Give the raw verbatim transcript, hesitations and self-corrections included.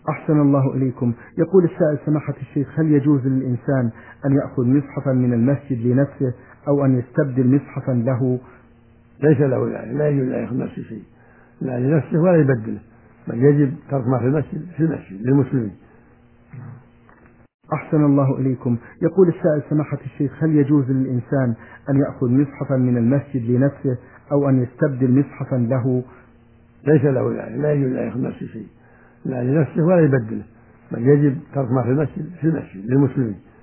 أحسن الله إليكم. يقول السائل: سماحة الشيخ، هل يجوز للإنسان أن يأخذ مصحفا من المسجد لنفسه أو أن يستبدل مصحفا له؟ ليس له ذلك، لا يجوز أن يأخذ نفسه شيء، لا لنفسه ولا يبدله، بل يجب ترك ما في المسجد في المسجد للمسلمين. أحسن الله إليكم. يقول السائل: سماحة الشيخ، هل يجوز للإنسان أن يأخذ مصحفا من المسجد لنفسه أو أن يستبدل مصحفا له؟ ليس له ذلك، لا يجوز أن يأخذ نفسه شيء، لا لنفسه ولا يبدله، بل يجب ترك ما في المسجد في المسجد للمسلمين.